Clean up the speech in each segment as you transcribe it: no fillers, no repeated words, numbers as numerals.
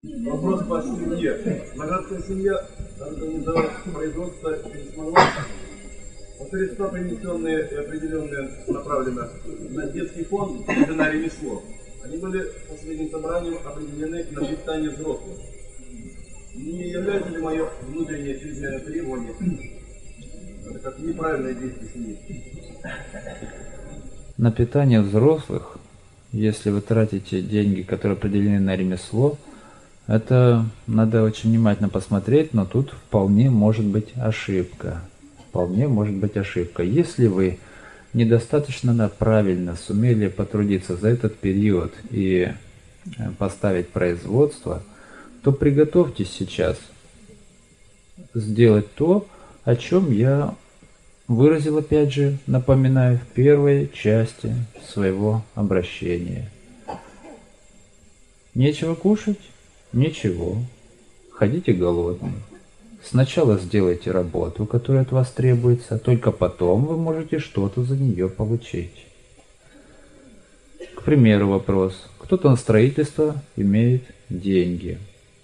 Вопрос по семье. Наградская семья организовала производство пересмолов. Средства, принесенные и определенные, направлено на детский фонд и на ремесло. Они были последним собранием определены на питание взрослых. Не является ли мое внутреннее чрезмерное требование это как неправильное действие семьи? На питание взрослых, если вы тратите деньги, которые определены на ремесло, это надо очень внимательно посмотреть, но тут вполне может быть ошибка. Вполне может быть ошибка. Если вы недостаточно правильно сумели потрудиться за этот период и поставить производство, то приготовьтесь сейчас сделать то, о чем я выразил, опять же, напоминаю, в первой части своего обращения. Нечего кушать? Ничего. Ходите голодным. Сначала сделайте работу, которая от вас требуется, только потом вы можете что-то за нее получить. К примеру, вопрос. Кто-то на строительство имеет деньги.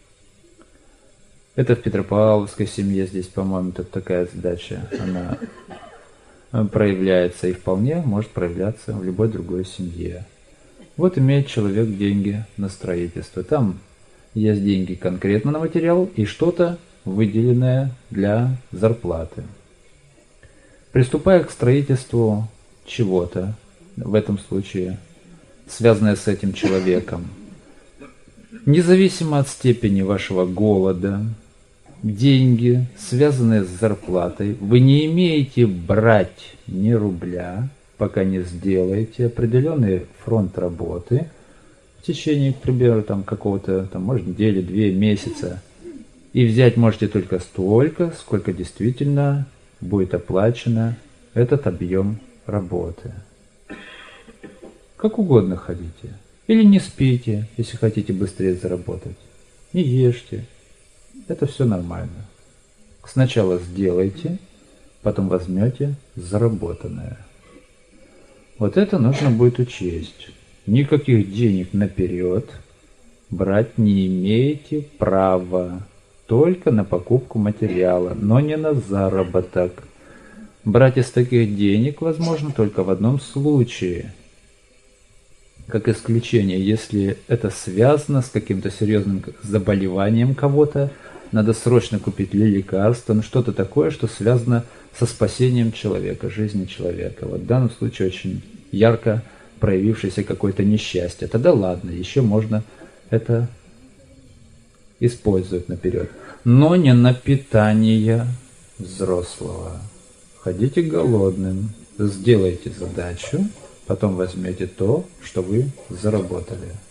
Это в Петропавловской семье, здесь, по-моему, такая задача, она проявляется и вполне может проявляться в любой другой семье. Вот имеет человек деньги на строительство. Там есть деньги конкретно на материал и что-то выделенное для зарплаты. Приступая к строительству чего-то, в этом случае связанное с этим человеком, независимо от степени вашего голода, деньги, связанные с зарплатой, вы не имеете брать ни рубля, пока не сделаете определенный фронт работы в течение, к примеру, какого-то, может, недели, 2 месяца. И взять можете только столько, сколько действительно будет оплачено этот объем работы. Как угодно ходите. Или не спите, если хотите быстрее заработать. Не ешьте. Это все нормально. Сначала сделайте, потом возьмете заработанное. Вот это нужно будет учесть. Никаких денег наперед брать не имеете права. Только на покупку материала, но не на заработок. Брать из таких денег возможно только в одном случае. Как исключение, если это связано с каким-то серьезным заболеванием кого-то, надо срочно купить ли лекарство, что-то такое, что связано со спасением человека, жизни человека. Вот в данном случае очень ярко проявившееся какое-то несчастье. Тогда ладно, еще можно это использовать наперед. Но не на питание взрослого. Ходите голодным, сделайте задачу, потом возьмете то, что вы заработали.